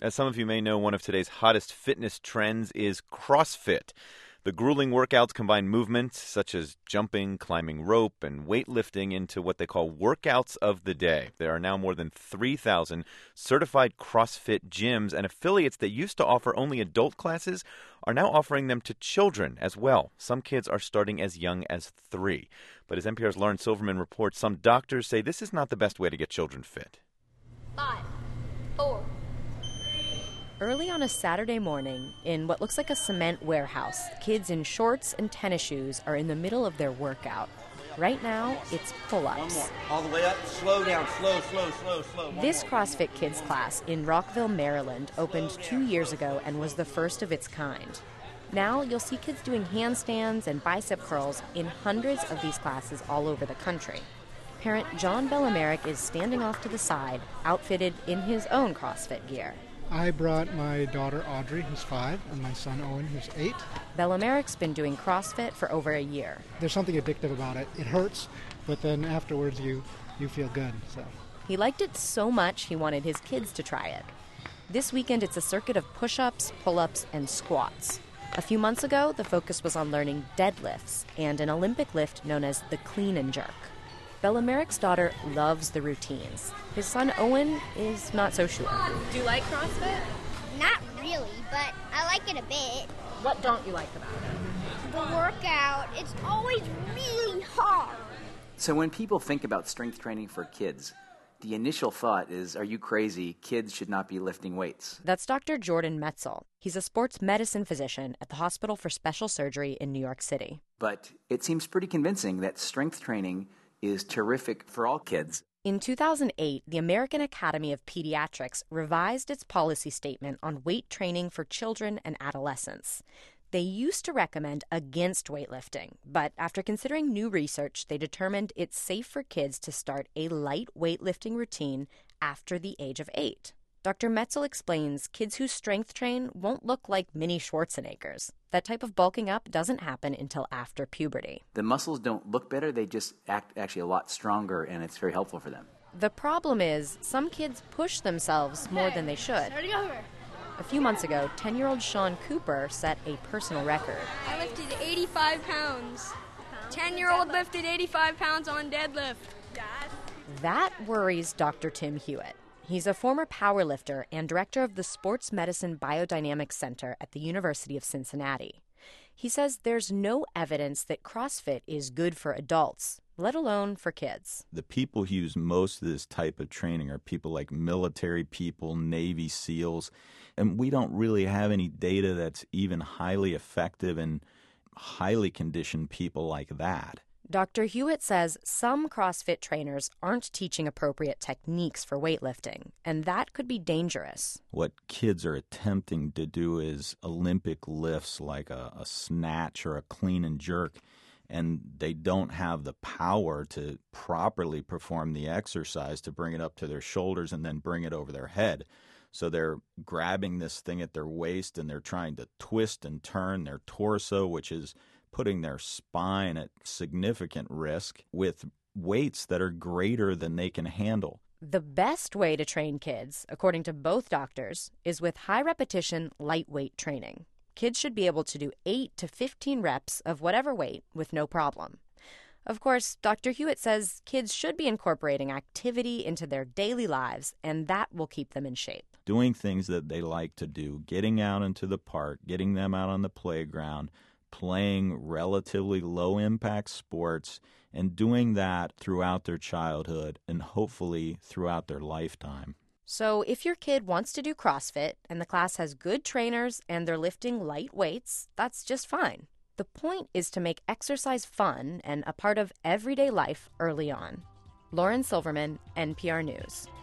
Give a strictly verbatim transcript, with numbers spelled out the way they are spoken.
As some of you may know, one of today's hottest fitness trends is CrossFit. The grueling workouts combine movements such as jumping, climbing rope, and weightlifting into what they call workouts of the day. There are now more than three thousand certified CrossFit gyms, and affiliates that used to offer only adult classes are now offering them to children as well. Some kids are starting as young as three. But as N P R's Lauren Silverman reports, some doctors say this is not the best way to get children fit. Five, four. Early on a Saturday morning, in what looks like a cement warehouse, kids in shorts and tennis shoes are in the middle of their workout. Right now, it's pull-ups. One more. All the way up. Slow down. Slow, slow, slow, slow. One This more. CrossFit Kids class in Rockville, Maryland, opened two years ago and was the first of its kind. Now you'll see kids doing handstands and bicep curls in hundreds of these classes all over the country. Parent John Bellameric is standing off to the side, outfitted in his own CrossFit gear. I brought my daughter Audrey, who's five, and my son Owen, who's eight. Bellameric's been doing CrossFit for over a year. There's something addictive about it. It hurts, but then afterwards you, you feel good. So He liked it so much he wanted his kids to try it. This weekend it's a circuit of push-ups, pull-ups, and squats. A few months ago, the focus was on learning deadlifts and an Olympic lift known as the clean and jerk. Bellameric's daughter loves the routines. His son Owen is not so sure. Do you like CrossFit? Not really, but I like it a bit. What don't you like about it? The workout, it's always really hard. So when people think about strength training for kids, the initial thought is, are you crazy? Kids should not be lifting weights. That's Doctor Jordan Metzel. He's a sports medicine physician at the Hospital for Special Surgery in New York City. But it seems pretty convincing that strength training is terrific for all kids. In two thousand eight, the American Academy of Pediatrics revised its policy statement on weight training for children and adolescents. They used to recommend against weightlifting, but after considering new research, they determined it's safe for kids to start a light weightlifting routine after the age of eight. Doctor Metzel explains kids who strength train won't look like mini Schwarzeneggers. That type of bulking up doesn't happen until after puberty. The muscles don't look better, they just act actually a lot stronger, and it's very helpful for them. The problem is some kids push themselves more than they should. Starting over. A few months ago, ten-year-old Sean Cooper set a personal record. I lifted eighty-five pounds. ten-year-old lifted eighty-five pounds on deadlift. That worries Doctor Tim Hewitt. He's a former powerlifter and director of the Sports Medicine Biodynamics Center at the University of Cincinnati. He says there's no evidence that CrossFit is good for adults, let alone for kids. The people who use most of this type of training are people like military people, Navy SEALs, and we don't really have any data that's even highly effective in highly conditioned people like that. Doctor Hewitt says some CrossFit trainers aren't teaching appropriate techniques for weightlifting, and that could be dangerous. What kids are attempting to do is Olympic lifts like a, a snatch or a clean and jerk, and they don't have the power to properly perform the exercise to bring it up to their shoulders and then bring it over their head. So they're grabbing this thing at their waist and they're trying to twist and turn their torso, which is putting their spine at significant risk with weights that are greater than they can handle. The best way to train kids, according to both doctors, is with high-repetition, lightweight training. Kids should be able to do eight to fifteen reps of whatever weight with no problem. Of course, Doctor Hewitt says kids should be incorporating activity into their daily lives, and that will keep them in shape. Doing things that they like to do, getting out into the park, getting them out on the playground, playing relatively low-impact sports, and doing that throughout their childhood and hopefully throughout their lifetime. So if your kid wants to do CrossFit and the class has good trainers and they're lifting light weights, that's just fine. The point is to make exercise fun and a part of everyday life early on. Lauren Silverman, N P R News.